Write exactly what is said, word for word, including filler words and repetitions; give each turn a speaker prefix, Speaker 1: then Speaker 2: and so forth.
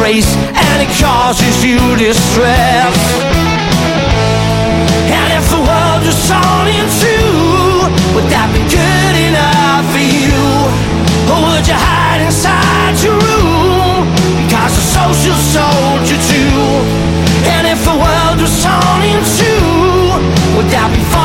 Speaker 1: disgrace, and it causes you distress. And if the world was torn in two, would that be good enough for you? Or would you hide inside your room because the social sold you too? And if the world was torn in two, would that be fun?